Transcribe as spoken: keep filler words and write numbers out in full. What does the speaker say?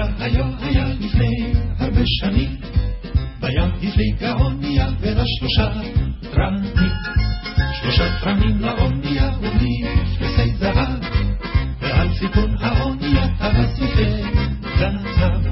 היה, היה, היה לפני הרבה שנים, בים הפליגה אונייה ולה שלושה תרנים, שלושה תרנים לאונייה ומפרסי זהב, ועל סיפון האונייה הבא סופי זהב.